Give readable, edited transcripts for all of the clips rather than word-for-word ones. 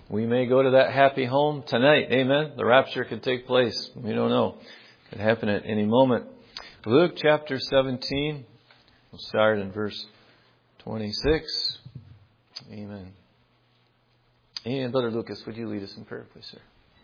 We may go to that happy home tonight. Amen. The rapture could take place. We don't know. It could happen at any moment. Luke chapter 17. We'll start in verse 26. Amen. And Brother Lucas, would you lead us in prayer, please, sir?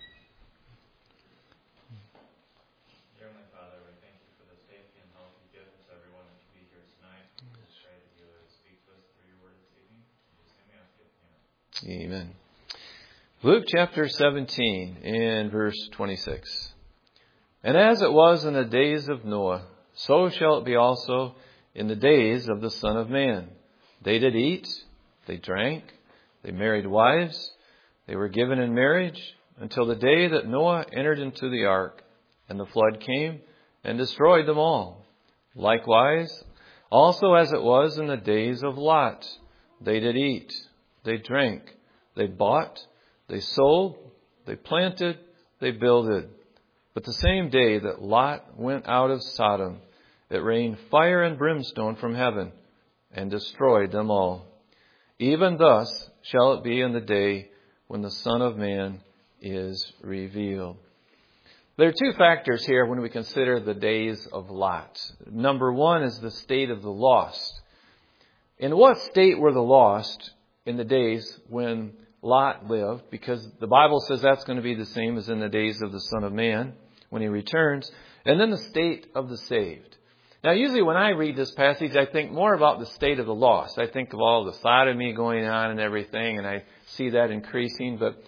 Dear Heavenly Father, we thank you for the safety and health you give us, everyone that can be here tonight. We just pray that you would speak to us through your word this evening. In Jesus' name we ask it. Amen. Luke chapter 17 and verse 26. And as it was in the days of Noah, so shall it be also in the days of the Son of Man. They did eat, they drank, they married wives, they were given in marriage until the day that Noah entered into the ark, and the flood came and destroyed them all. Likewise, also as it was in the days of Lot, they did eat, they drank, they bought, they sold, they planted, they builded. But the same day that Lot went out of Sodom, it rained fire and brimstone from heaven and destroyed them all. Even thus shall it be in the day when the Son of Man is revealed. There are two factors here when we consider the days of Lot. Number one is the state of the lost. In what state were the lost in the days when Lot lived? Because the Bible says that's going to be the same as in the days of the Son of Man when he returns. And then the state of the saved. Now, usually when I read this passage, I think more about the state of the lost. I think of all the sodomy going on and everything, and I see that increasing. But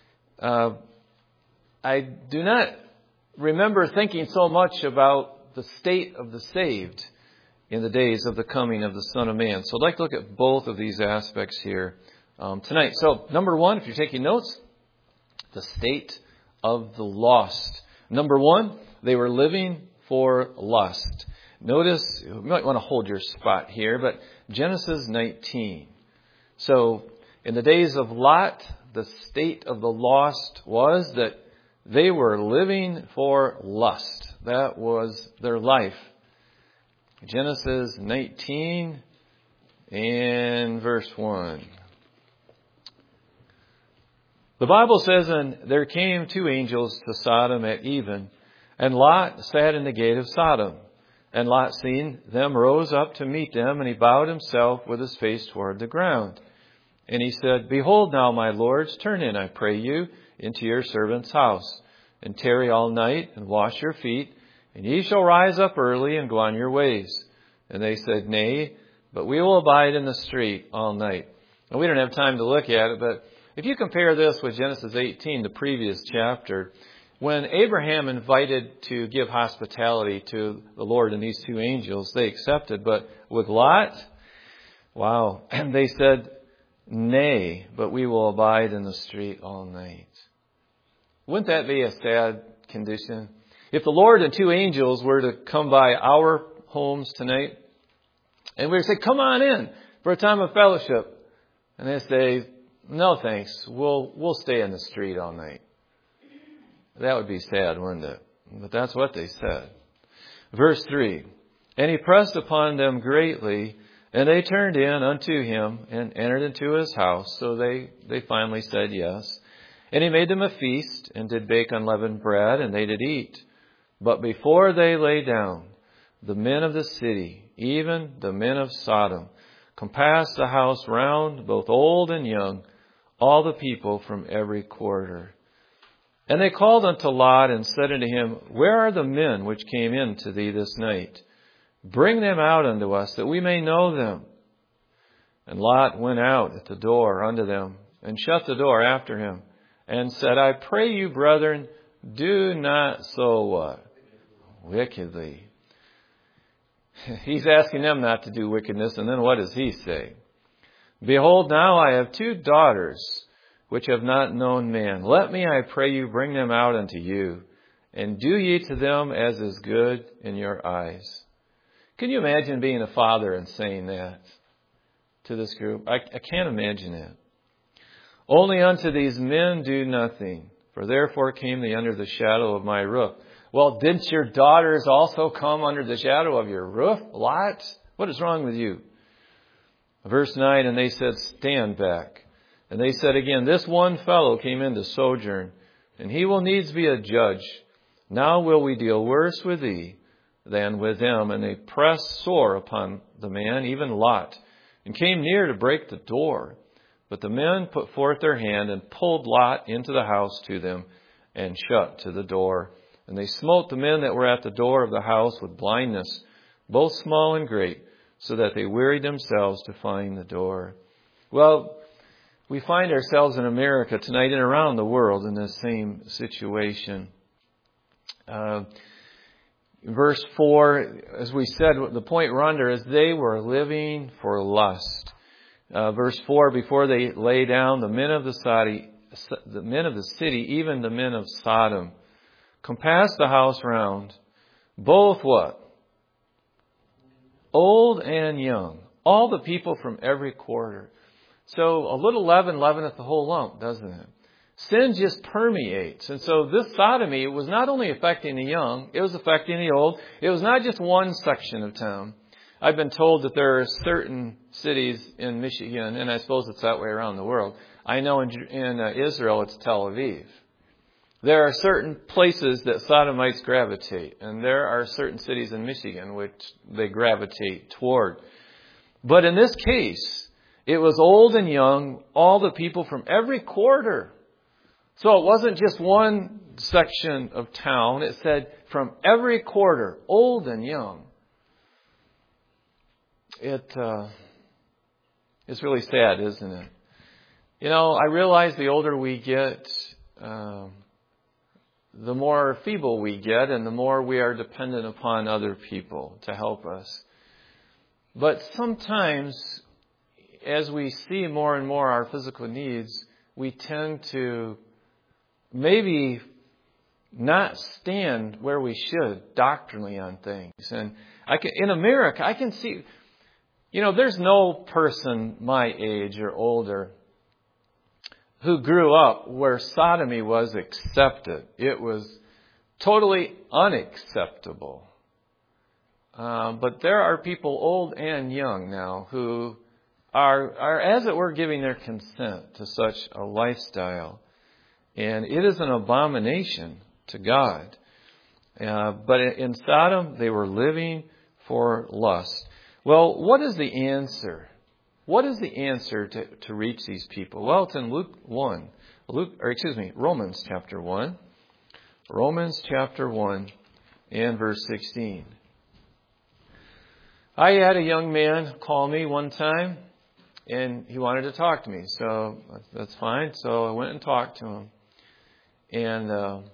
I do not remember thinking so much about the state of the saved in the days of the coming of the Son of Man. So I'd like to look at both of these aspects here tonight. So, number one, if you're taking notes, the state of the lost. Number one, they were living for lust. Notice, you might want to hold your spot here, but Genesis 19. So, in the days of Lot, the state of the lost was that they were living for lust. That was their life. Genesis 19 and verse 1. The Bible says, and there came two angels to Sodom at even, and Lot sat in the gate of Sodom. And Lot, seeing them, rose up to meet them, and he bowed himself with his face toward the ground. And he said, Behold now, my lords, turn in, I pray you, into your servant's house, and tarry all night, and wash your feet, and ye shall rise up early, and go on your ways. And they said, Nay, but we will abide in the street all night. And we don't have time to look at it, but if you compare this with Genesis 18, the previous chapter, when Abraham invited to give hospitality to the Lord and these two angels, they accepted. But with Lot, wow, they said, Nay, but we will abide in the street all night. Wouldn't that be a sad condition? If the Lord and two angels were to come by our homes tonight, and we would say, come on in for a time of fellowship. And they say, no thanks, we'll stay in the street all night. That would be sad, wouldn't it? But that's what they said. Verse 3, And he pressed upon them greatly, and they turned in unto him and entered into his house. So they finally said yes. And he made them a feast, and did bake unleavened bread, and they did eat. But before they lay down, the men of the city, even the men of Sodom, compassed the house round, both old and young, all the people from every quarter. And they called unto Lot, and said unto him, Where are the men which came in to thee this night? Bring them out unto us, that we may know them. And Lot went out at the door unto them, and shut the door after him, and said, I pray you, brethren, do not so what? Wickedly. He's asking them not to do wickedness, and then what does he say? Behold, now I have two daughters, which have not known man. Let me, I pray you, bring them out unto you, and do ye to them as is good in your eyes. Can you imagine being a father and saying that to this group? I can't imagine it. Only unto these men do nothing, for therefore came they under the shadow of my roof. Well, didn't your daughters also come under the shadow of your roof, Lot? What is wrong with you? Verse 9, and they said, Stand back. And they said again, this one fellow came in to sojourn, and he will needs be a judge. Now will we deal worse with thee than with them. And they pressed sore upon the man, even Lot, and came near to break the door. But the men put forth their hand and pulled Lot into the house to them and shut to the door. And they smote the men that were at the door of the house with blindness, both small and great, so that they wearied themselves to find the door. Well, we find ourselves in America tonight and around the world in this same situation. Verse 4, as we said, the point we're under is they were living for lust. Verse 4, before they lay down, the men of the city, even the men of Sodom, compassed the house round, both what? Old and young. All the people from every quarter. So a little leaven leaveneth the whole lump, doesn't it? Sin just permeates. And so this sodomy was not only affecting the young, it was affecting the old. It was not just one section of town. I've been told that there are certain cities in Michigan, and I suppose it's that way around the world. I know in Israel it's Tel Aviv. There are certain places that sodomites gravitate, and there are certain cities in Michigan which they gravitate toward. But in this case, it was old and young, all the people from every quarter. So it wasn't just one section of town. It said from every quarter, old and young. It's really sad, isn't it? You know, I realize the older we get, the more feeble we get and the more we are dependent upon other people to help us. But sometimes, as we see more and more our physical needs, we tend to maybe not stand where we should doctrinally on things. And in America, I can see, there's no person my age or older who grew up where sodomy was accepted. It was totally unacceptable. But there are people old and young now who are, as it were, giving their consent to such a lifestyle. And it is an abomination to God. But in Sodom, they were living for lust. Well, what is the answer? What is the answer to reach these people? Well, it's in Romans chapter 1. Romans chapter 1 and verse 16. I had a young man call me one time, and he wanted to talk to me. So that's fine. So I went and talked to him. And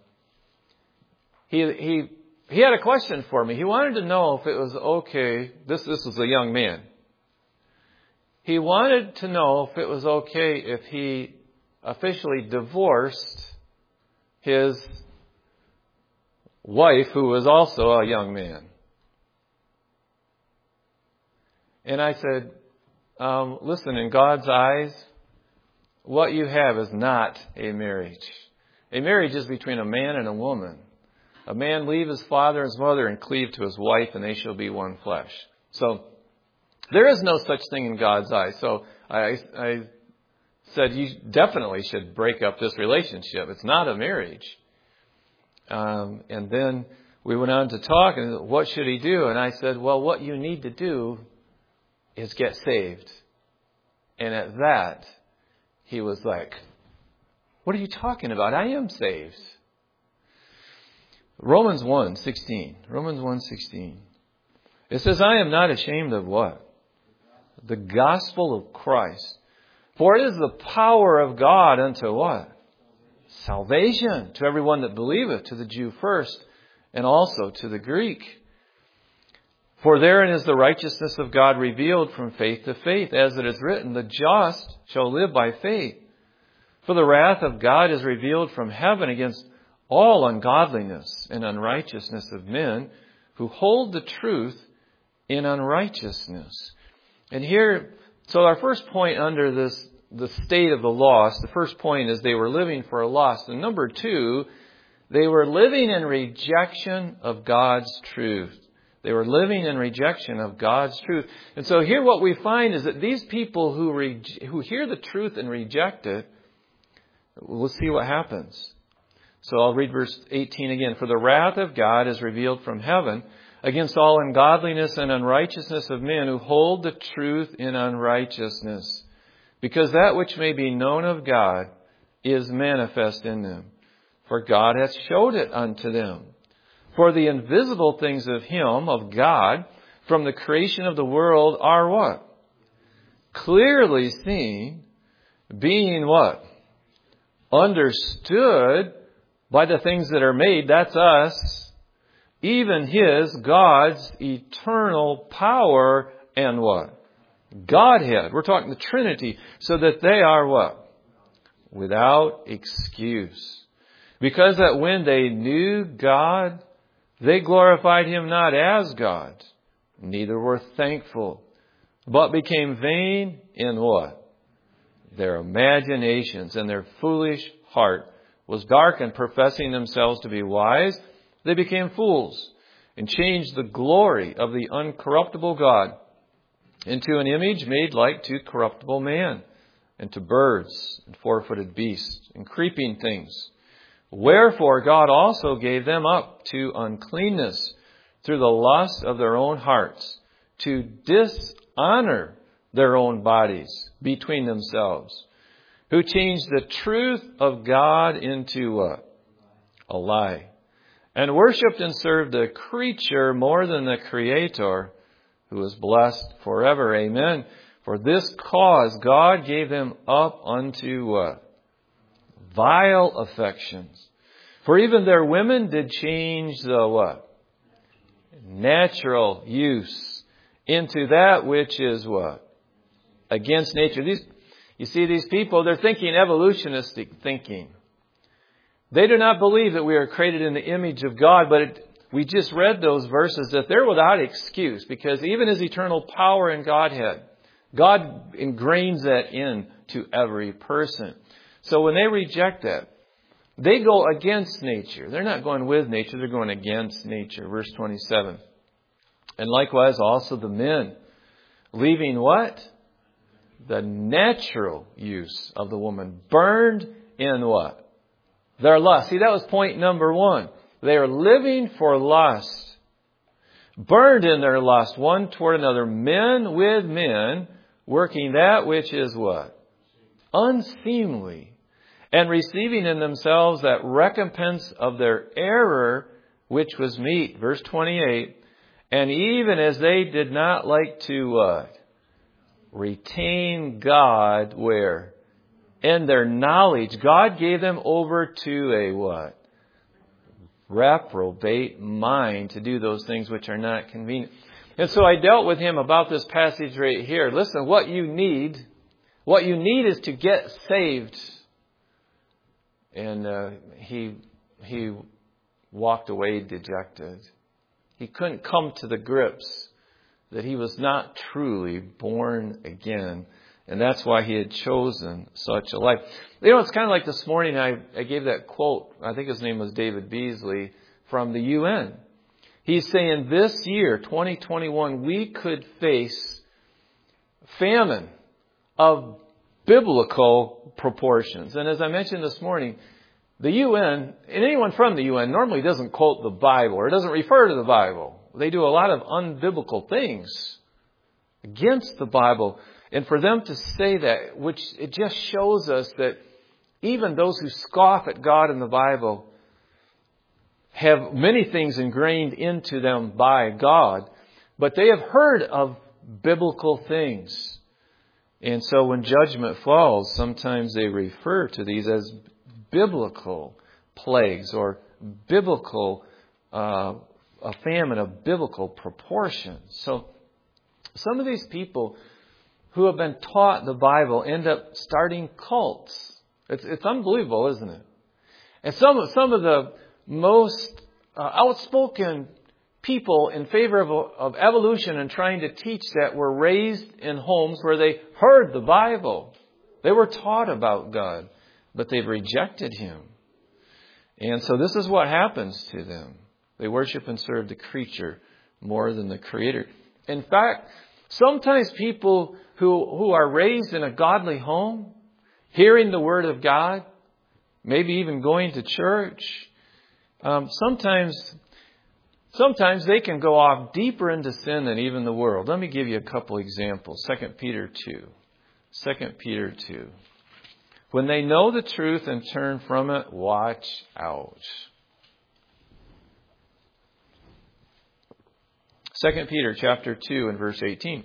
he had a question for me. He wanted to know if it was okay. This was a young man. He wanted to know if it was okay if he officially divorced his wife, who was also a young man. And I said, listen, in God's eyes, what you have is not a marriage. A marriage is between a man and a woman. A man leave his father and his mother and cleave to his wife, and they shall be one flesh. So there is no such thing in God's eyes. So I said, you definitely should break up this relationship. It's not a marriage. And then we went on to talk, and what should he do? And I said, well, what you need to do is get saved. And at that, he was like, what are you talking about? I am saved. Romans 1:16. Romans 1:16. It says, I am not ashamed of what? The gospel of Christ. For it is the power of God unto what? Salvation to everyone that believeth, to the Jew first, and also to the Greek. For therein is the righteousness of God revealed from faith to faith, as it is written, the just shall live by faith. For the wrath of God is revealed from heaven against all ungodliness and unrighteousness of men who hold the truth in unrighteousness. And here, so our first point under this, the state of the lost, the first point is they were living for a lust. And number two, they were living in rejection of God's truth. They were living in rejection of God's truth. And so here what we find is that these people who hear the truth and reject it, we'll see what happens. So I'll read verse 18 again. For the wrath of God is revealed from heaven against all ungodliness and unrighteousness of men who hold the truth in unrighteousness, because that which may be known of God is manifest in them. For God hath showed it unto them. For the invisible things of Him, of God, from the creation of the world are what? Clearly seen, being what? Understood by the things that are made, that's us, even His, God's eternal power and what? Godhead. We're talking the Trinity, so that they are what? Without excuse. Because that when they knew God, they glorified Him not as God, neither were thankful, but became vain in what? Their imaginations, and their foolish heart was darkened. Professing themselves to be wise, they became fools, and changed the glory of the uncorruptible God into an image made like to corruptible man, and to birds, and four-footed beasts, and creeping things. Wherefore God also gave them up to uncleanness through the lust of their own hearts, to dishonor their own bodies between themselves, who changed the truth of God into what? A lie, and worshipped and served the creature more than the Creator, who is blessed forever. Amen. For this cause God gave them up unto what? Vile affections. For even their women did change the what? Natural use into that which is what? Against nature. You see, these people, they're thinking evolutionistic thinking. They do not believe that we are created in the image of God, but we just read those verses that they're without excuse, because even His eternal power and Godhead, God ingrains that into every person. So when they reject that, they go against nature. They're not going with nature, they're going against nature. Verse 27. And likewise also the men, leaving what? The natural use of the woman, burned in what? Their lust. See, that was point number one. They are living for lust. Burned in their lust, one toward another. Men with men, working that which is what? Unseemly. And receiving in themselves that recompense of their error, which was meet. Verse 28. And even as they did not like to what? Retain God where? In their knowledge. God gave them over to a what? Reprobate mind to do those things which are not convenient. And so I dealt with him about this passage right here. Listen, what you need is to get saved. And he walked away dejected. He couldn't come to the grips that he was not truly born again. And that's why he had chosen such a life. You know, it's kind of like this morning I gave that quote. I think his name was David Beasley from the UN. He's saying this year, 2021, we could face famine of biblical proportions. And as I mentioned this morning, the UN, and anyone from the UN normally doesn't quote the Bible or doesn't refer to the Bible. They do a lot of unbiblical things against the Bible. And for them to say that, which it just shows us that even those who scoff at God and the Bible have many things ingrained into them by God, but they have heard of biblical things. And so when judgment falls, sometimes they refer to these as biblical plagues or biblical, a famine of biblical proportions. So some of these people who have been taught the Bible end up starting cults. It's unbelievable, isn't it? And some of the most outspoken people in favor of evolution and trying to teach that were raised in homes where they heard the Bible. They were taught about God, but they've rejected Him. And so this is what happens to them. They worship and serve the creature more than the Creator. In fact, sometimes people who are raised in a godly home, hearing the Word of God, maybe even going to church, sometimes they can go off deeper into sin than even the world. Let me give you a couple examples. 2 Peter 2. 2 Peter 2. When they know the truth and turn from it, watch out. 2 Peter chapter 2 and verse 18.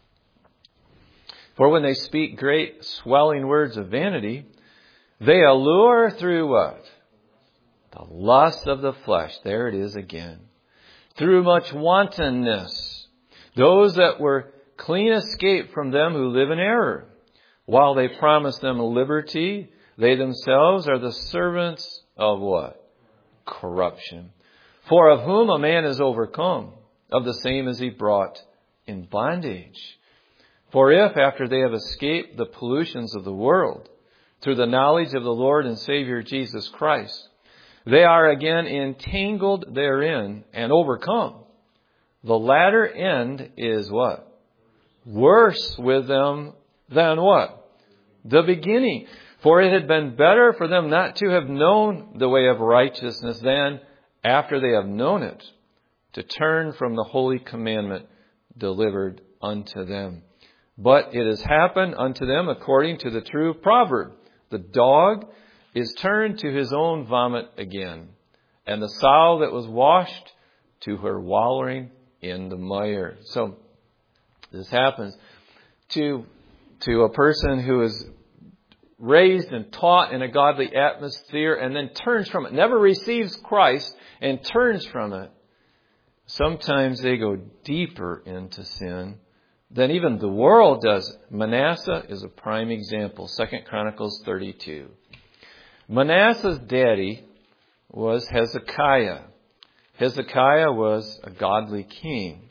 For when they speak great swelling words of vanity, they allure through what? The lust of the flesh. There it is again. Through much wantonness. Those that were clean escape from them who live in error. While they promise them liberty, they themselves are the servants of what? Corruption. For of whom a man is overcome, of the same is he brought in bondage. For if, after they have escaped the pollutions of the world, through the knowledge of the Lord and Savior Jesus Christ, they are again entangled therein and overcome, the latter end is what? Worse with them than what? The beginning. For it had been better for them not to have known the way of righteousness than, after they have known it, to turn from the holy commandment delivered unto them. But it has happened unto them according to the true proverb. The dog is turned to his own vomit again, and the sow that was washed to her wallowing in the mire. So this happens to a person who is raised and taught in a godly atmosphere and then turns from it, never receives Christ and turns from it. Sometimes they go deeper into sin than even the world does. Manasseh is a prime example. 2 Chronicles 32. Manasseh's daddy was Hezekiah. Hezekiah was a godly king.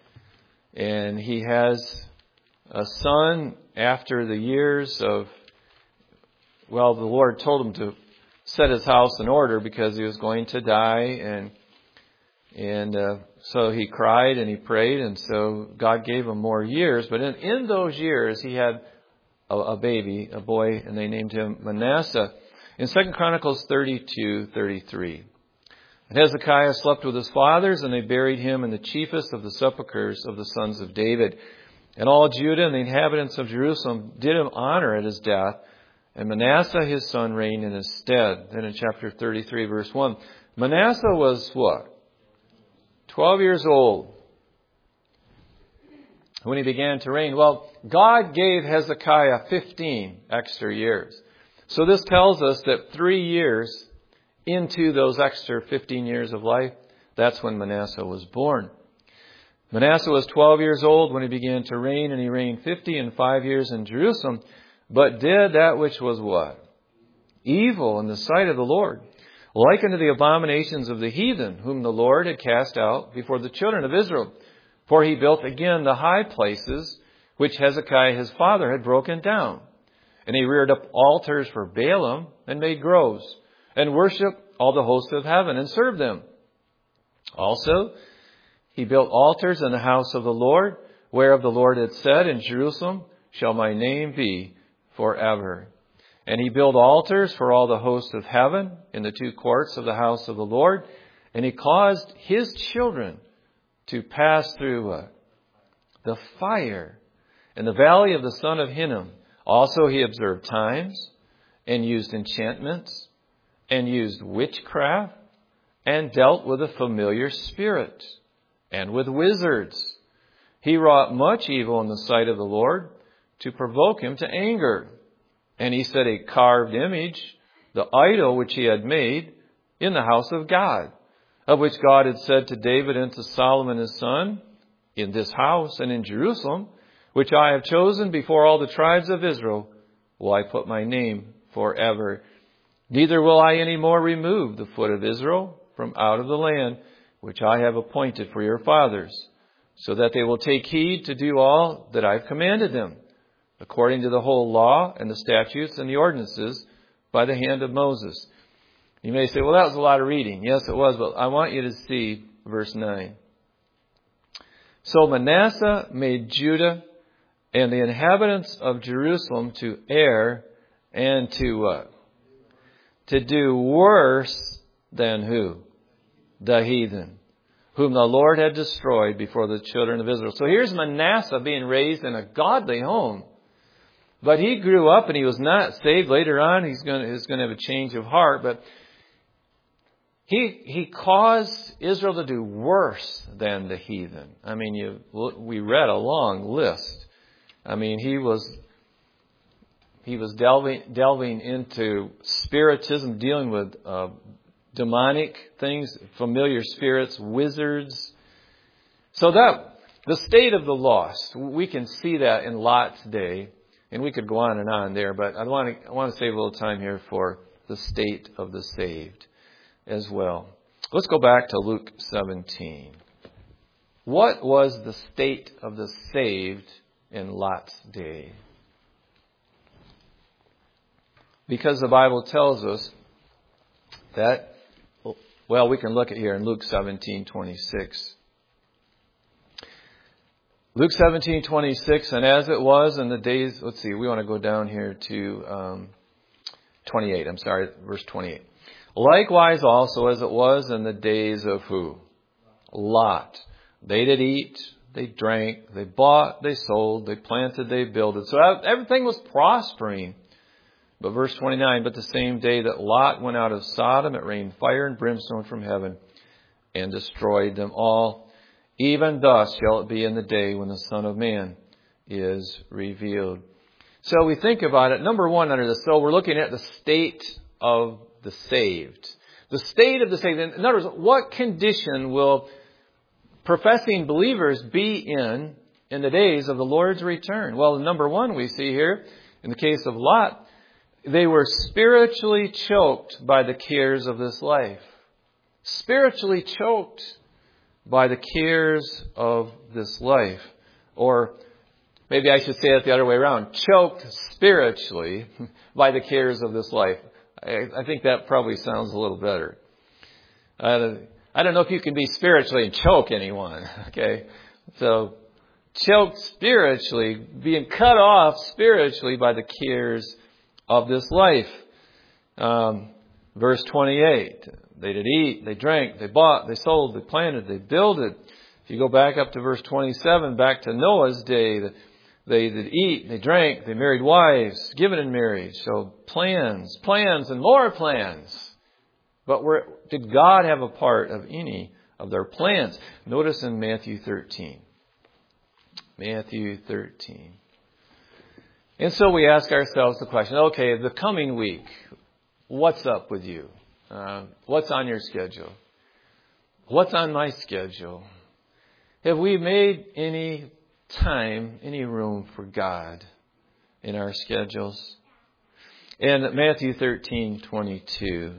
And he has a son after the years of, well, the Lord told him to set his house in order because he was going to die. And so he cried and he prayed, and so God gave him more years. But in those years, he had a baby, a boy, and they named him Manasseh. In 2 Chronicles 32:33, and Hezekiah slept with his fathers, and they buried him in the chiefest of the sepulchres of the sons of David. And all Judah and the inhabitants of Jerusalem did him honor at his death, and Manasseh his son reigned in his stead. Then in chapter 33, verse 1, Manasseh was what? 12 years old when he began to reign. Well, God gave Hezekiah 15 extra years. So this tells us that 3 years into those extra 15 years of life, that's when Manasseh was born. Manasseh was 12 years old when he began to reign, and he reigned 50 years in Jerusalem, but did that which was what? Evil in the sight of the Lord, like unto the abominations of the heathen, whom the Lord had cast out before the children of Israel. For he built again the high places, which Hezekiah his father had broken down. And he reared up altars for Baalim, and made groves, and worshipped all the hosts of heaven, and served them. Also, he built altars in the house of the Lord, whereof the Lord had said, in Jerusalem shall my name be forever. And he built altars for all the hosts of heaven in the 2 courts of the house of the Lord. And he caused his children to pass through the fire in the valley of the son of Hinnom. Also he observed times, and used enchantments, and used witchcraft, and dealt with a familiar spirit, and with wizards. He wrought much evil in the sight of the Lord, to provoke him to anger. And he set a carved image, the idol which he had made, in the house of God, of which God had said to David and to Solomon his son, in this house and in Jerusalem, which I have chosen before all the tribes of Israel, will I put my name forever. Neither will I any more remove the foot of Israel from out of the land, which I have appointed for your fathers, so that they will take heed to do all that I have commanded them, according to the whole law and the statutes and the ordinances by the hand of Moses. You may say, well, that was a lot of reading. Yes, it was, but I want you to see verse 9. So Manasseh made Judah and the inhabitants of Jerusalem to err and to what? To do worse than who? The heathen, whom the Lord had destroyed before the children of Israel. So here's Manasseh being raised in a godly home. But he grew up and he was not saved. Later on, he's going to have a change of heart. But he caused Israel to do worse than the heathen. I mean, we read a long list. I mean, he was delving into spiritism, dealing with demonic things, familiar spirits, wizards. So that the state of the lost, we can see that in Lot's day. And we could go on and on there, but I want to save a little time here for the state of the saved as well. Let's go back to Luke 17. What was the state of the saved in Lot's day? Because the Bible tells us that, well, we can look at here in Luke 17:26. Luke 17:26, and as it was in the days, let's see, we want to go down here to 28. I'm sorry, verse 28. Likewise also as it was in the days of who? Lot. They did eat, they drank, they bought, they sold, they planted, they builded. So everything was prospering. But verse 29, but the same day that Lot went out of Sodom, it rained fire and brimstone from heaven and destroyed them all. Even thus shall it be in the day when the Son of Man is revealed. So we think about it. Number one under this. So we're looking at the state of the saved. The state of the saved. In other words, what condition will professing believers be in the days of the Lord's return? Well, number one we see here, in the case of Lot, they were spiritually choked by the cares of this life. Spiritually choked by the cares of this life. Or maybe I should say it the other way around. Choked spiritually by the cares of this life. I think that probably sounds a little better. I don't know if you can be spiritually and choke anyone. Okay. So choked spiritually, being cut off spiritually by the cares of this life. Verse 28. They did eat, they drank, they bought, they sold, they planted, they builded. If you go back up to verse 27, back to Noah's day, they did eat, they drank, they married wives, given in marriage. So plans, and more plans. But did God have a part of any of their plans? Notice in Matthew 13. Matthew 13. And so we ask ourselves the question, okay, the coming week, what's up with you? What's on your schedule? What's on my schedule? Have we made any time, any room for God in our schedules? In Matthew 13:22,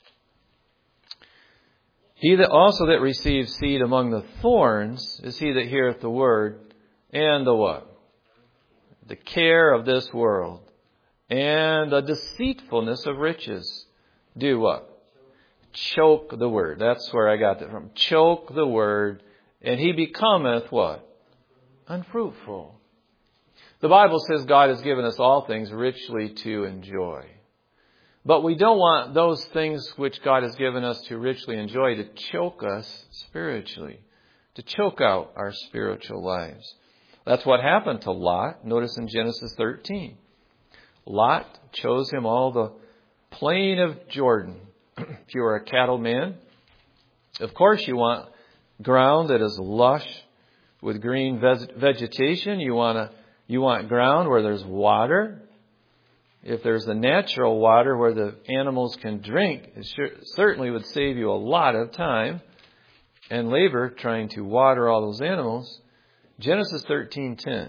he that also that receives seed among the thorns is he that heareth the word, and the what? The care of this world, and the deceitfulness of riches. Do what? Choke the word. That's where I got that from. Choke the word, and he becometh what? Unfruitful. The Bible says God has given us all things richly to enjoy. But we don't want those things which God has given us to richly enjoy to choke us spiritually, to choke out our spiritual lives. That's what happened to Lot. Notice in Genesis 13. Lot chose him all the plain of Jordan. If you are a cattle man, of course you want ground that is lush with green vegetation. You want ground where there's water. If there's the natural water where the animals can drink, it certainly would save you a lot of time and labor trying to water all those animals. Genesis 13:10.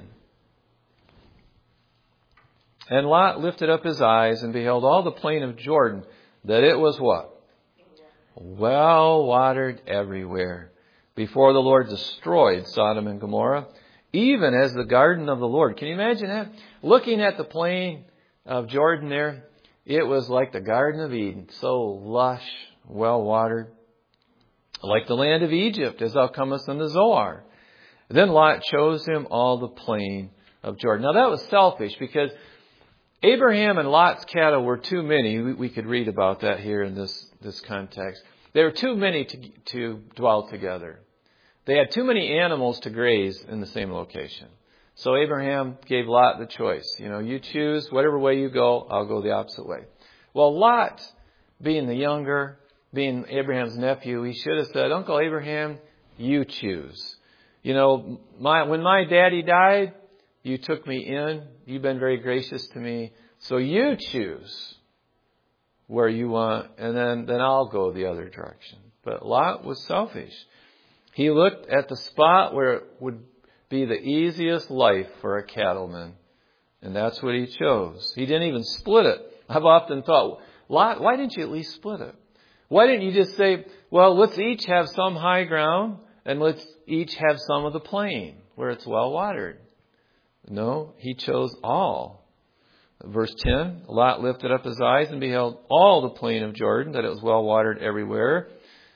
And Lot lifted up his eyes and beheld all the plain of Jordan, that it was what? Well watered everywhere, before the Lord destroyed Sodom and Gomorrah, even as the garden of the Lord. Can you imagine that? Looking at the plain of Jordan there, it was like the Garden of Eden, so lush, well watered, like the land of Egypt, as thou comest in the Zoar. Then Lot chose him all the plain of Jordan. Now that was selfish because Abraham and Lot's cattle were too many. We could read about that here in this context. They were too many to dwell together. They had too many animals to graze in the same location. So Abraham gave Lot the choice. You choose whatever way you go, I'll go the opposite way. Well, Lot, being the younger, being Abraham's nephew, he should have said, Uncle Abraham, you choose. When my daddy died, you took me in. You've been very gracious to me. So you choose where you want, and then I'll go the other direction. But Lot was selfish. He looked at the spot where it would be the easiest life for a cattleman, and that's what he chose. He didn't even split it. I've often thought, Lot, why didn't you at least split it? Why didn't you just say, well, let's each have some high ground, and let's each have some of the plain where it's well watered? No, he chose all. Verse 10, Lot lifted up his eyes and beheld all the plain of Jordan, that it was well watered everywhere.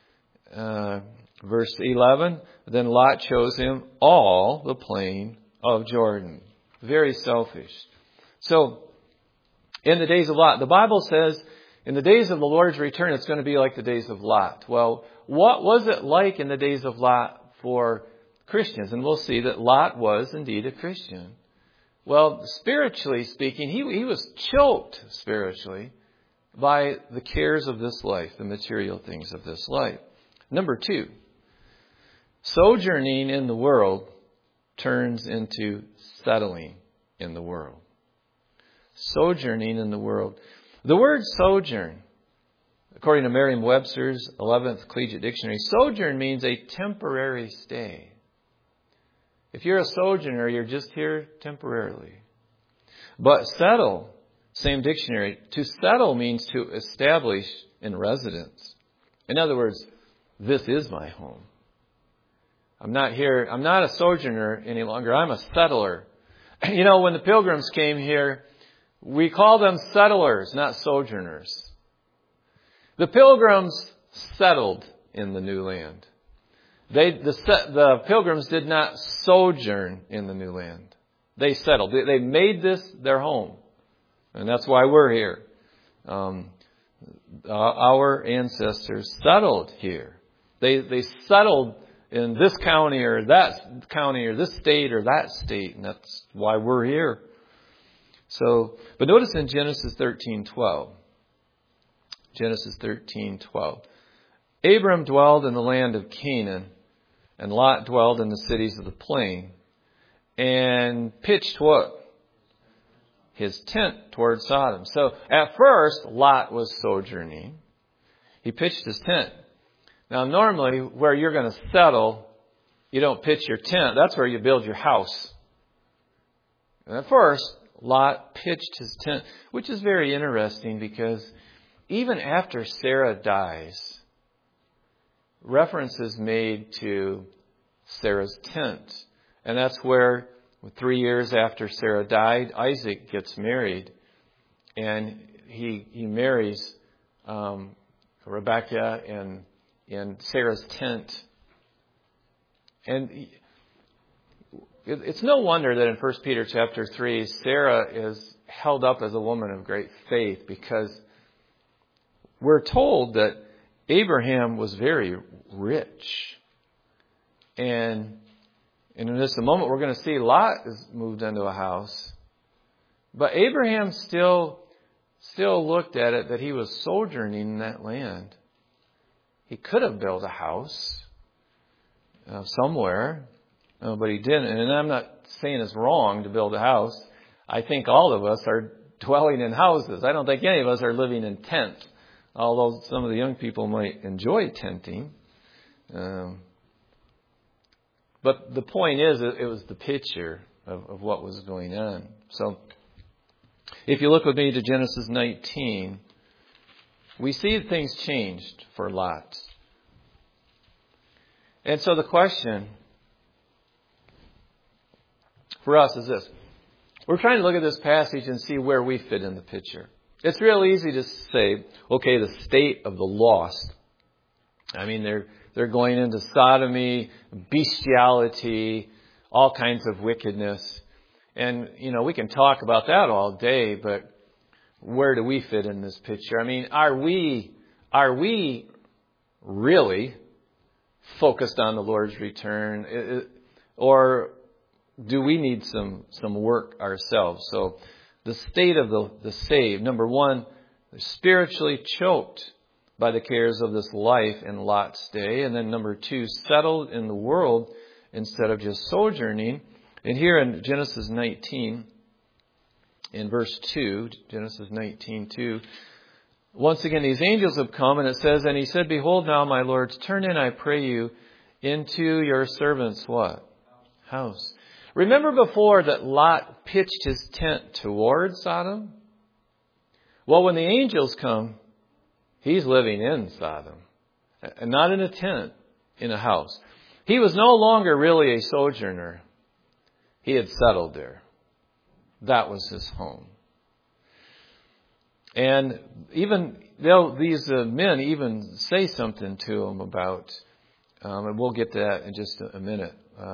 Verse 11, then Lot chose him all the plain of Jordan. Very selfish. So, in the days of Lot, the Bible says, in the days of the Lord's return, it's going to be like the days of Lot. Well, what was it like in the days of Lot for Christians? And we'll see that Lot was indeed a Christian. Well, spiritually speaking, he was choked spiritually by the cares of this life, the material things of this life. Number 2, sojourning in the world turns into settling in the world. Sojourning in the world. The word sojourn, according to Merriam-Webster's 11th Collegiate Dictionary, sojourn means a temporary stay. If you're a sojourner, you're just here temporarily. But settle, same dictionary, to settle means to establish in residence. In other words, this is my home. I'm not a sojourner any longer. I'm a settler. When the Pilgrims came here, we call them settlers, not sojourners. The Pilgrims settled in the new land. The Pilgrims did not sojourn in the new land. They settled. They made this their home. And that's why we're here. Our ancestors settled here. They settled in this county or that county or this state or that state. And that's why we're here. But notice in Genesis 13:12. Genesis 13:12. Abram dwelled in the land of Canaan, and Lot dwelled in the cities of the plain, and pitched what? His tent toward Sodom. So at first, Lot was sojourning. He pitched his tent. Now normally, where you're going to settle, you don't pitch your tent. That's where you build your house. And at first, Lot pitched his tent, which is very interesting because even after Sarah dies, reference is made to Sarah's tent. And that's where 3 years after Sarah died, Isaac gets married. And he marries Rebekah in Sarah's tent. And it's no wonder that in 1 Peter chapter 3, Sarah is held up as a woman of great faith, because we're told that Abraham was very rich. And in just a moment, we're going to see Lot is moved into a house. But Abraham still looked at it that he was sojourning in that land. He could have built a house somewhere, but he didn't. And I'm not saying it's wrong to build a house. I think all of us are dwelling in houses. I don't think any of us are living in tents, although some of the young people might enjoy tenting. But the point is, it was the picture of what was going on. So, if you look with me to Genesis 19, we see things changed for Lot. And so the question for us is this. We're trying to look at this passage and see where we fit in the picture. It's real easy to say, okay, the state of the lost. I mean, they're going into sodomy, bestiality, all kinds of wickedness. And, we can talk about that all day, but where do we fit in this picture? I mean, are we really focused on the Lord's return? Or do we need some work ourselves? So the state of the saved, number one, they're spiritually choked by the cares of this life in Lot's day. And then number two, settled in the world instead of just sojourning. And here in Genesis 19, in verse 2, Genesis 19:2, once again, these angels have come, and it says, and he said, behold now, my lords, turn in, I pray you, into your servant's what? House. Remember before that Lot pitched his tent towards Sodom? Well, when the angels come, he's living in Sodom. And not in a tent, in a house. He was no longer really a sojourner. He had settled there. That was his home. And these men even say something to him about, and we'll get to that in just a minute.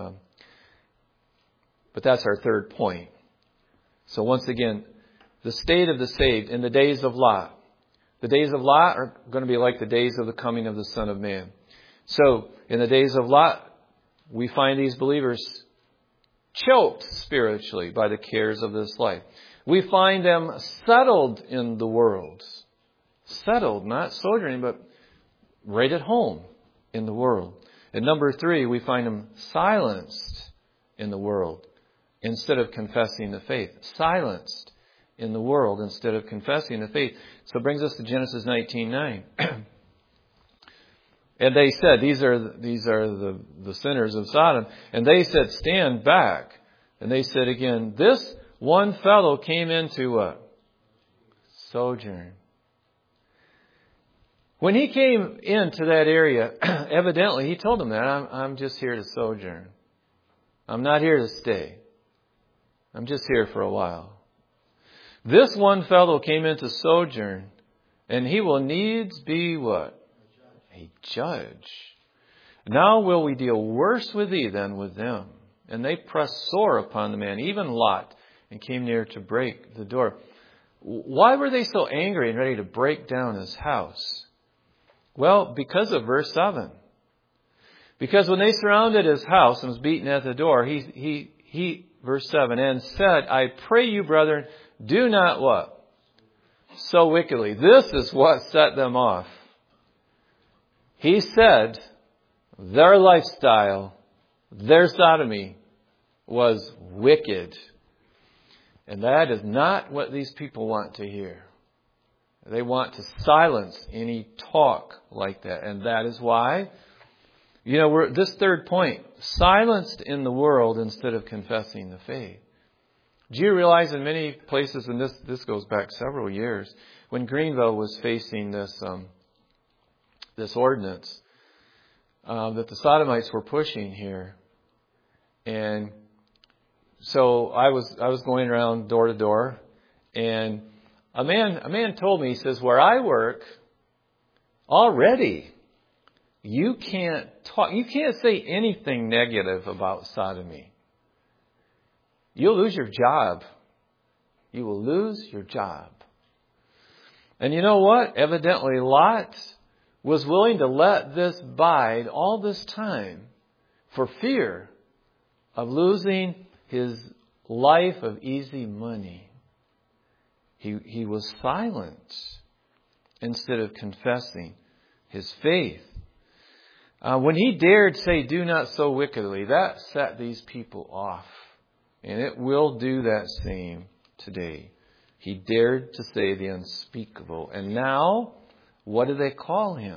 But that's our third point. So once again, the state of the saved in the days of Lot. The days of Lot are going to be like the days of the coming of the Son of Man. So in the days of Lot, we find these believers choked spiritually by the cares of this life. We find them settled in the world. Settled, not sojourning, but right at home in the world. And number three, we find them silenced in the world instead of confessing the faith. Silenced in the world instead of confessing the faith. So it brings us to Genesis 19:9. And they said, these are the sinners of Sodom. And they said, stand back. And they said again, this one fellow came into what? Sojourn. When he came into that area, evidently he told them that, I'm just here to sojourn. I'm not here to stay. I'm just here for a while. This one fellow came into sojourn, and he will needs be what? A judge. Now will we deal worse with thee than with them. And they pressed sore upon the man, even Lot, and came near to break the door. Why were they so angry and ready to break down his house? Well, because of verse 7. Because when they surrounded his house and was beaten at the door, he verse 7, and said, I pray you, brethren, do not what? So wickedly. This is what set them off. He said their lifestyle, their sodomy was wicked. And that is not what these people want to hear. They want to silence any talk like that. And that is why, this third point, silenced in the world instead of confessing the faith. Do you realize in many places, and this goes back several years, when Greenville was facing this ordinance that the Sodomites were pushing here, and so I was going around door to door, and a man told me, he says, where I work, already you can't say anything negative about sodomy. You'll lose your job. You will lose your job. And you know what? Evidently, Lot was willing to let this bide all this time for fear of losing his life of easy money. He was silent instead of confessing his faith. When he dared say, do not so wickedly, that set these people off. And it will do that same today. He dared to say the unspeakable. And now, what do they call him?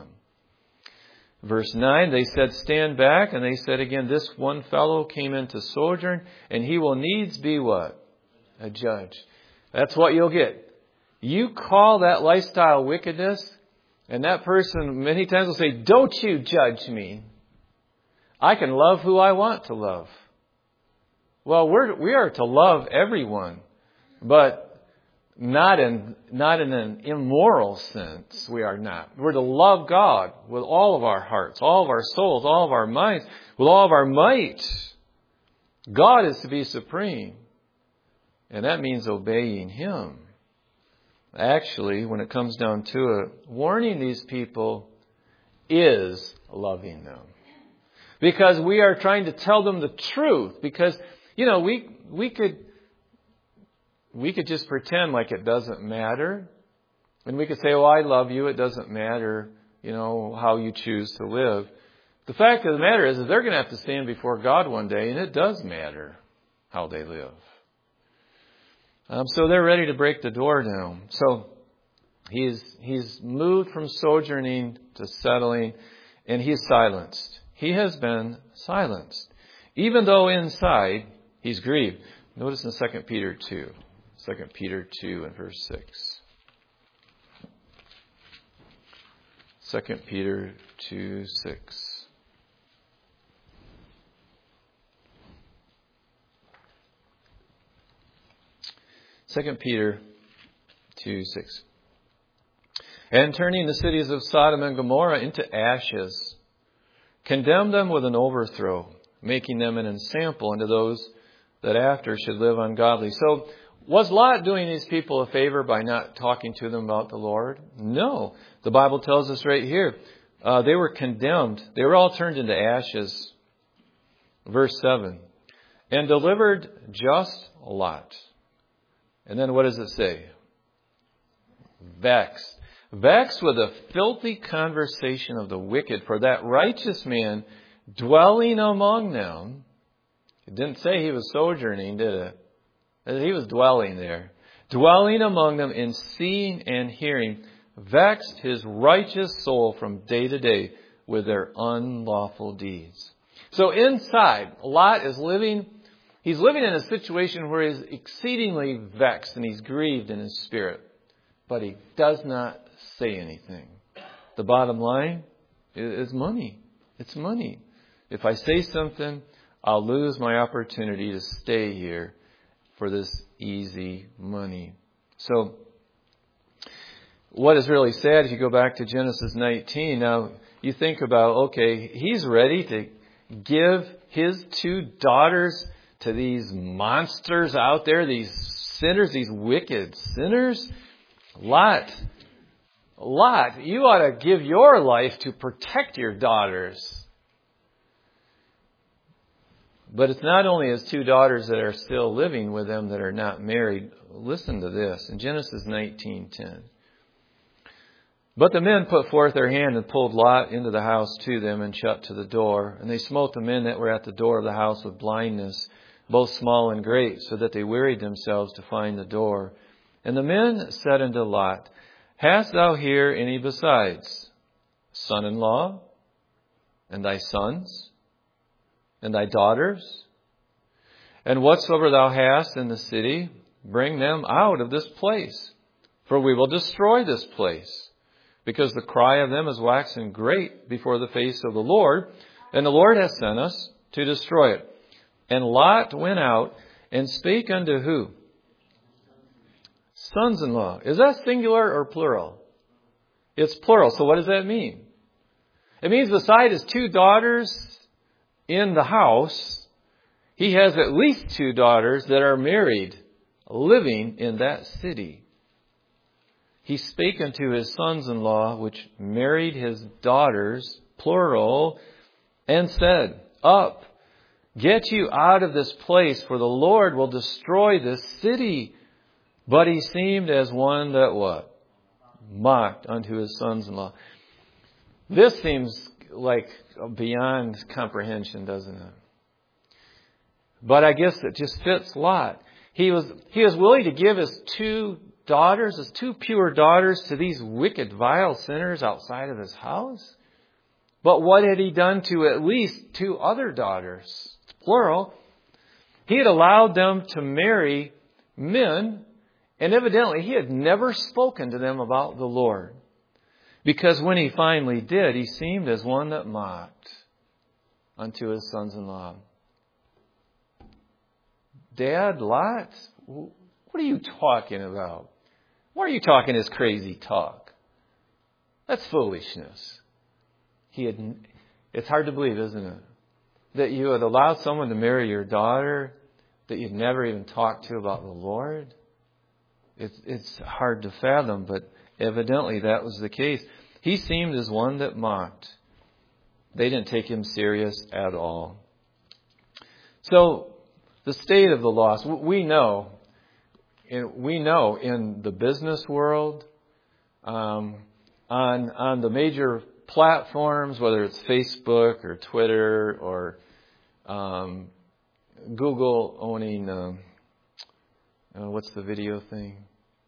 Verse 9, they said, stand back. And they said again, this one fellow came into sojourn, and he will needs be what? A judge. That's what you'll get. You call that lifestyle wickedness, and that person many times will say, don't you judge me. I can love who I want to love. Well, we are to love everyone, but not in an immoral sense. We are not. We're to love God with all of our hearts, all of our souls, all of our minds, with all of our might. God is to be supreme. And that means obeying Him. Actually, when it comes down to it, warning these people is loving them. Because we are trying to tell them the truth. Because, we could just pretend like it doesn't matter. And we could say, I love you. It doesn't matter, how you choose to live. The fact of the matter is that they're going to have to stand before God one day, and it does matter how they live. So they're ready to break the door down. So he's moved from sojourning to settling, and he's silenced. He has been silenced. Even though inside he's grieved. Notice in 2 Peter 2. 2 Peter 2 and verse 6. 2 Peter 2, 6. 2 Peter 2, 6. And turning the cities of Sodom and Gomorrah into ashes, condemned them with an overthrow, making them an ensample unto those that after should live ungodly. So, was Lot doing these people a favor by not talking to them about the Lord? No. The Bible tells us right here, they were condemned. They were all turned into ashes. Verse 7. And delivered just Lot. And then what does it say? Vexed. Vexed with the filthy conversation of the wicked, for that righteous man dwelling among them. It didn't say he was sojourning, did it? He was dwelling there. Dwelling among them in seeing and hearing, vexed his righteous soul from day to day with their unlawful deeds. So inside, Lot is living. He's living in a situation where he's exceedingly vexed and he's grieved in his spirit. But he does not say anything. The bottom line is money. It's money. If I say something, I'll lose my opportunity to stay here for this easy money. So, what is really sad, if you go back to Genesis 19, now you think about, he's ready to give his 2 daughters to these monsters out there, these sinners, these wicked sinners. Lot, you ought to give your life to protect your daughters. But it's not only his 2 daughters that are still living with him that are not married. Listen to this in Genesis 19:10. But the men put forth their hand and pulled Lot into the house to them and shut to the door. And they smote the men that were at the door of the house with blindness, both small and great, so that they wearied themselves to find the door. And the men said unto Lot, Hast thou here any besides, son-in-law, and thy sons, and thy daughters? And whatsoever thou hast in the city, bring them out of this place, for we will destroy this place, because the cry of them is waxen great before the face of the Lord, and the Lord hath sent us to destroy it. And Lot went out and spake unto who? Sons-in-law. Is that singular or plural? It's plural. So what does that mean? It means beside his 2 daughters in the house, he has at least 2 daughters that are married, living in that city. He spake unto his sons-in-law, which married his daughters, plural, and said, Up, get you out of this place, for the Lord will destroy this city. But he seemed as one that what? Mocked unto his sons-in-law. This seems like beyond comprehension, doesn't it? But I guess it just fits Lot. He was willing to give his 2 daughters, his 2 pure daughters, to these wicked, vile sinners outside of his house. But what had he done to at least 2 other daughters? It's plural. He had allowed them to marry men, and evidently he had never spoken to them about the Lord. Because when he finally did, he seemed as one that mocked unto his sons-in-law. Dad, Lot, what are you talking about? Why are you talking this crazy talk? That's foolishness. It's hard to believe, isn't it? that you would allow someone to marry your daughter that you'd never even talked to about the Lord? It's hard to fathom, but evidently that was the case. He seemed as one that mocked. They didn't take him serious at all. So, the state of the lost, we know in the business world, on the major platforms, whether it's Facebook or Twitter or Google owning, what's the video thing?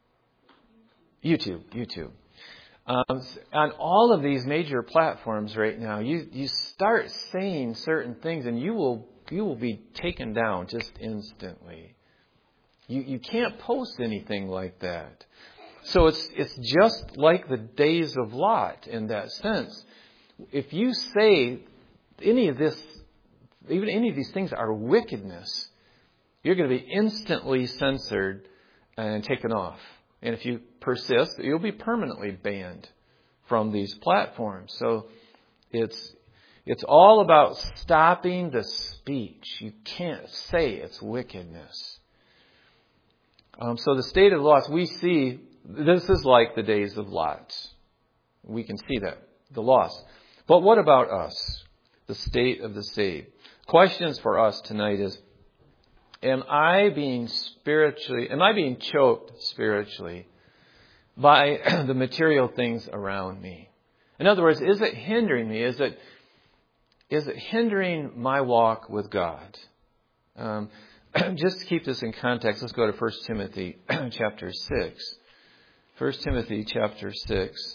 YouTube. On all of these major platforms right now, you start saying certain things and you will be taken down just instantly. You can't post anything like that. So it's just like the days of Lot in that sense. If you say any of this, even any of these things are wickedness, you're going to be instantly censored and taken off. And if you persist, you'll be permanently banned from these platforms. So it's all about stopping the speech. You can't say it's wickedness. So the state of the lost, we see, this is like the days of Lot. We can see that, the lost. But what about us? The state of the saved. Questions for us tonight is, am I being choked spiritually by the material things around me? In other words, is it hindering me? Is it hindering my walk with God? Just to keep this in context, let's go to 1 Timothy chapter 6. 1 Timothy chapter 6.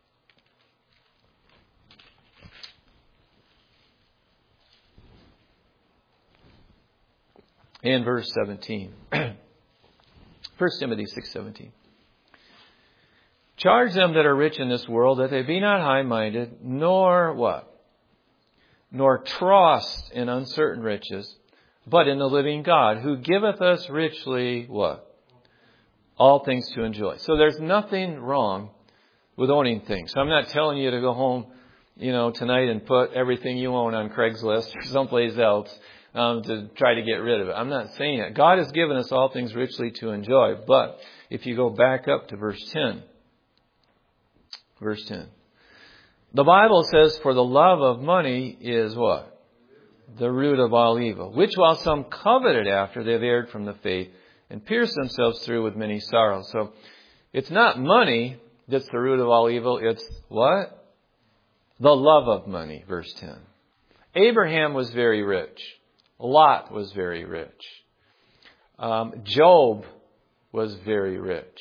And verse 17. 1 Timothy 6:17. Charge them that are rich in this world that they be not high-minded, nor what? Nor trust in uncertain riches, but in the living God, who giveth us richly what? All things to enjoy. So there's nothing wrong with owning things. So I'm not telling you to go home, tonight and put everything you own on Craigslist or someplace else to try to get rid of it. I'm not saying that. God has given us all things richly to enjoy. But if you go back up to verse 10. Verse 10. The Bible says, for the love of money is what? The root of all evil. Which while some coveted after, they have erred from the faith and pierced themselves through with many sorrows. So it's not money that's the root of all evil. It's what? The love of money. Verse 10. Abraham was very rich. Lot was very rich. Job was very rich.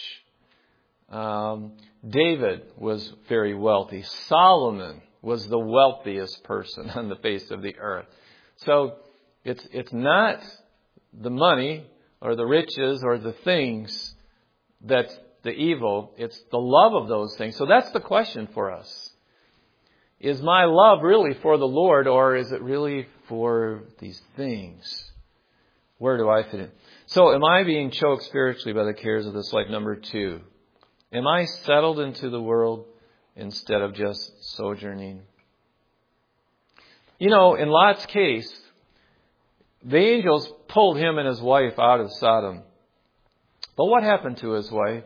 David was very wealthy. Solomon was the wealthiest person on the face of the earth. So it's not the money or the riches or the things that's the evil. It's the love of those things. So that's the question for us. Is my love really for the Lord, or is it really for these things? Where do I fit in? So am I being choked spiritually by the cares of this life? Number 2. Am I settled into the world instead of just sojourning? In Lot's case, the angels pulled him and his wife out of Sodom. But what happened to his wife?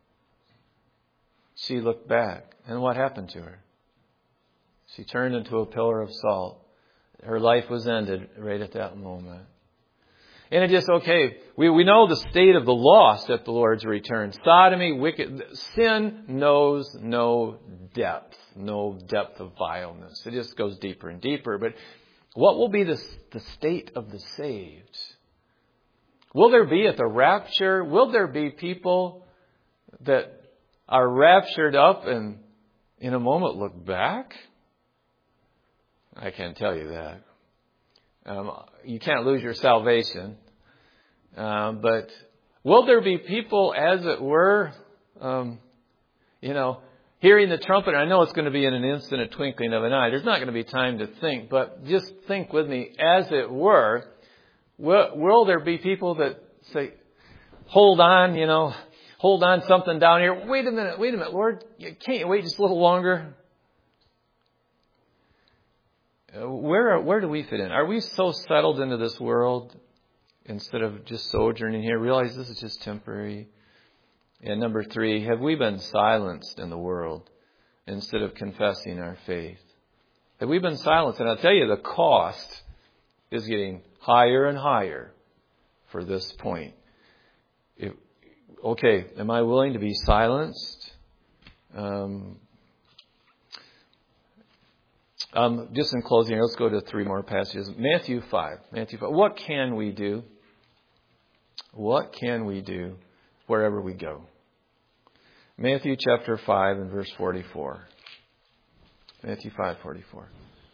She looked back. And what happened to her? She turned into a pillar of salt. Her life was ended right at that moment. And it just, we know the state of the lost at the Lord's return. Sodomy, wicked, sin knows no depth of vileness. It just goes deeper and deeper. But what will be the state of the saved? Will there be at the rapture, will there be people that are raptured up and in a moment look back? I can't tell you that. You can't lose your salvation. But will there be people, as it were, hearing the trumpet? I know it's going to be in an instant, a twinkling of an eye. There's not going to be time to think, but just think with me, as it were, will there be people that say, hold on, something down here. Wait a minute, Lord, can't you wait just a little longer? where do we fit in? Are we so settled into this world instead of just sojourning here? Realize this is just temporary. And number 3, have we been silenced in the world instead of confessing our faith? Have we been silenced? And I'll tell you, the cost is getting higher and higher for this point. Okay, am I willing to be silenced? Just in closing, let's go to 3 more passages. Matthew 5. What can we do? What can we do wherever we go? Matthew chapter 5 and verse 44. Matthew 5:44.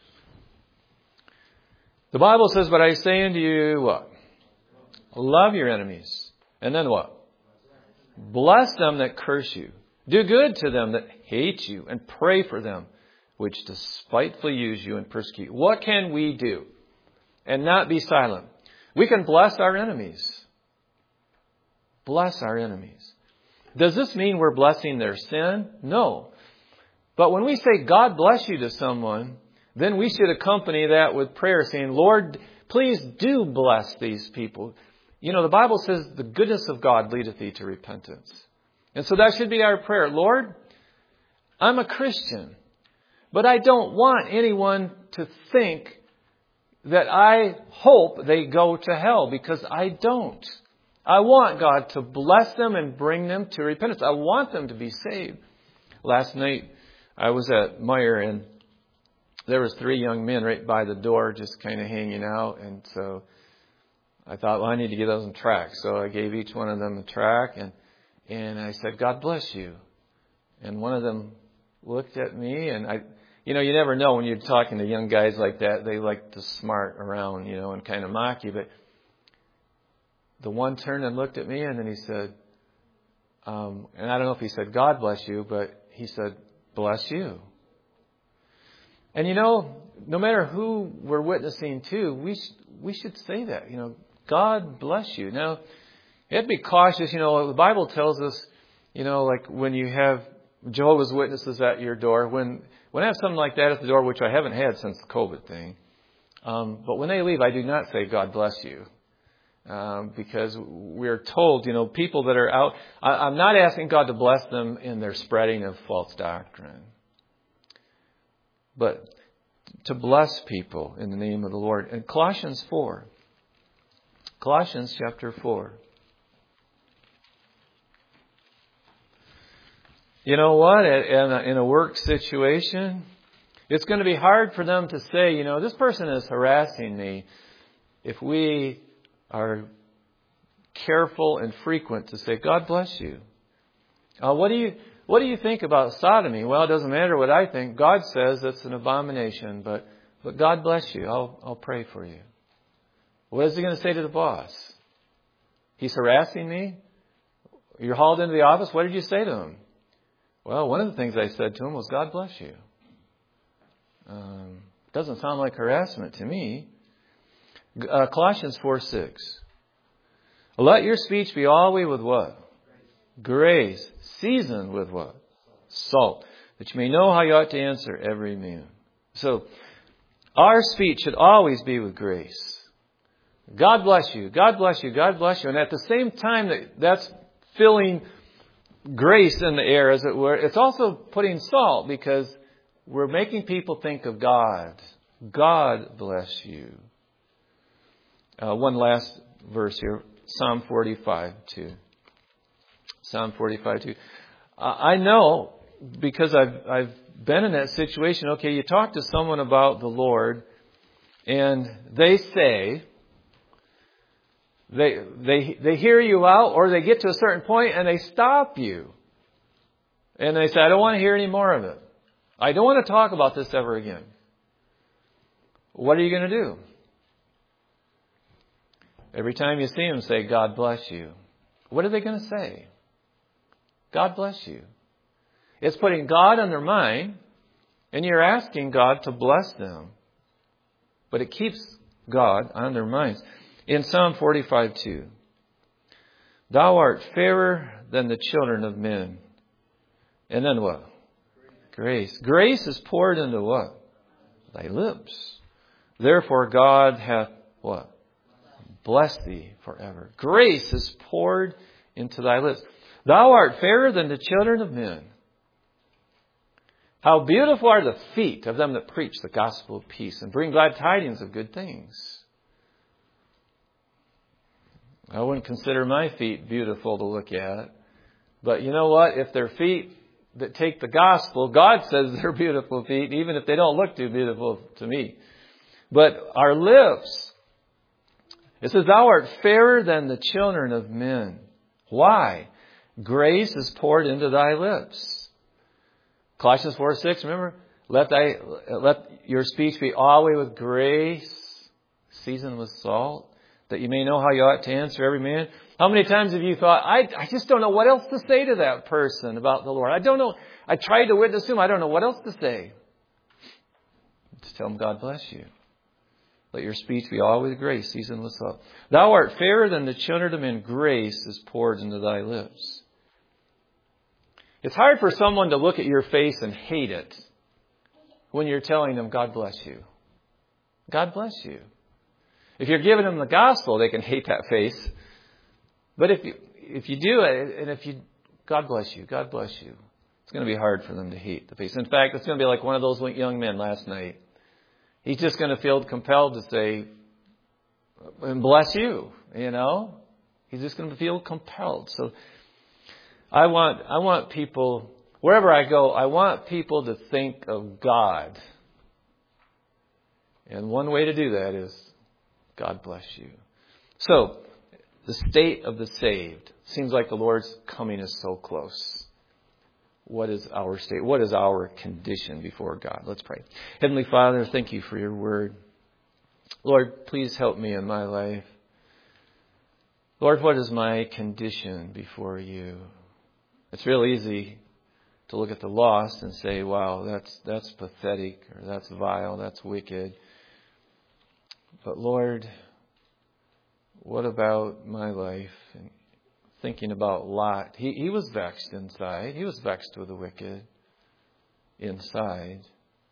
The Bible says, "But I say unto you," what? "Love your enemies." And then what? "Bless them that curse you. Do good to them that hate you, and pray for them which despitefully use you and persecute you." What can we do and not be silent? We can bless our enemies. Bless our enemies. Does this mean we're blessing their sin? No. But when we say God bless you to someone, then we should accompany that with prayer saying, "Lord, please do bless these people." You know, the Bible says the goodness of God leadeth thee to repentance. And so that should be our prayer. Lord, I'm a Christian, but I don't want anyone to think that I hope they go to hell, because I don't. I want God to bless them and bring them to repentance. I want them to be saved. Last night, I was at Meijer, and there was 3 young men right by the door just kind of hanging out. And so I thought, well, I need to give those a tract. So I gave each one of them a tract, and I said, "God bless you." And one of them looked at me, and you never know when you're talking to young guys like that. They like to smart around, and kind of mock you. But the one turned and looked at me, and then he said, and I don't know if he said, "God bless you," but he said, "Bless you." And no matter who we're witnessing to, we should say that, "God bless you." Now, you have to be cautious. The Bible tells us, like when you have Jehovah's Witnesses at your door, when I have something like that at the door, which I haven't had since the COVID thing, but when they leave, I do not say, "God bless you." Because we're told, people that are out, I'm not asking God to bless them in their spreading of false doctrine, but to bless people in the name of the Lord. And Colossians chapter 4. You know what? In a work situation, it's going to be hard for them to say, "This person is harassing me." If we are careful and frequent to say, "God bless you." What do you think about sodomy? Well, it doesn't matter what I think. God says it's an abomination, but God bless you. I'll pray for you. What is he going to say to the boss? "He's harassing me." You're hauled into the office. What did you say to him? Well, one of the things I said to him was, "God bless you." Doesn't sound like harassment to me. Colossians 4:6. "Let your speech be always with" what? Grace. Seasoned with what? Salt. That you may know how you ought to answer every man. So, our speech should always be with grace. God bless you. God bless you. God bless you. And at the same time that's filling grace in the air, as it were, it's also putting salt, because we're making people think of God. God bless you. One last verse here. Psalm 45:2. Psalm 45:2. I know, because I've been in that situation. Okay, you talk to someone about the Lord, and they say, they hear you out, or they get to a certain point and they stop you. And they say, "I don't want to hear any more of it. I don't want to talk about this ever again." What are you going to do? Every time you see them, say, "God bless you." What are they going to say? God bless you. It's putting God on their mind, and you're asking God to bless them. But it keeps God on their minds. In Psalm 45:2, "Thou art fairer than the children of men." And then what? Grace. Grace is poured into what? Thy lips. Therefore God hath what? Blessed thee forever. Grace is poured into thy lips. Thou art fairer than the children of men. How beautiful are the feet of them that preach the gospel of peace and bring glad tidings of good things. I wouldn't consider my feet beautiful to look at. But you know what? If they're feet that take the gospel, God says they're beautiful feet, even if they don't look too beautiful to me. But our lips, it says, thou art fairer than the children of men. Why? Grace is poured into thy lips. Colossians 4:6, remember? Let your speech be always with grace, seasoned with salt, that you may know how you ought to answer every man. How many times have you thought, I just don't know what else to say to that person about the Lord. I don't know. I tried to witness to him. I don't know what else to say. Just tell him, God bless you. Let your speech be always with grace, seasoned with salt. Thou art fairer than the children of men. Grace is poured into thy lips. It's hard for someone to look at your face and hate it when you're telling them, God bless you. God bless you. If you're giving them the gospel, they can hate that face. But if you do it, and God bless you, God bless you, it's going to be hard for them to hate the face. In fact, it's going to be like one of those young men last night. He's just going to feel compelled to say, and bless you, you know. He's just going to feel compelled. So I want people, wherever I go, I want people to think of God. And one way to do that is, God bless you. So, the state of the saved. Seems like the Lord's coming is so close. What is our state? What is our condition before God? Let's pray. Heavenly Father, thank you for your word. Lord, please help me in my life. Lord, what is my condition before you? It's real easy to look at the lost and say, wow, that's pathetic, or that's vile, that's wicked. But Lord, what about my life? And thinking about Lot, he was vexed inside. He was vexed with the wicked inside.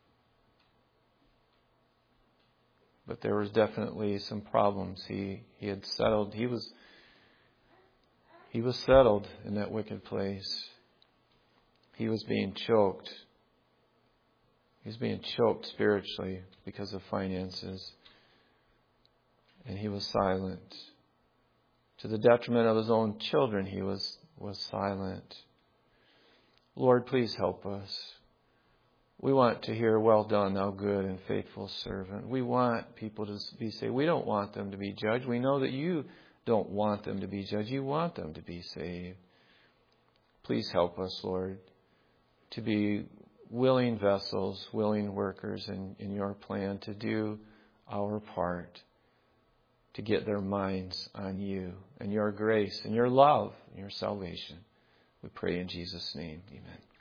But there was definitely some problems. He had settled. He was settled in that wicked place. He was being choked. He was being choked spiritually because of finances. And he was silent. To the detriment of his own children, he was silent. Lord, please help us. We want to hear, well done, thou good and faithful servant. We want people to be saved. We don't want them to be judged. We know that you don't want them to be judged. You want them to be saved. Please help us, Lord, to be willing vessels, willing workers in your plan to do our part, to get their minds on you and your grace and your love and your salvation. We pray in Jesus' name. Amen.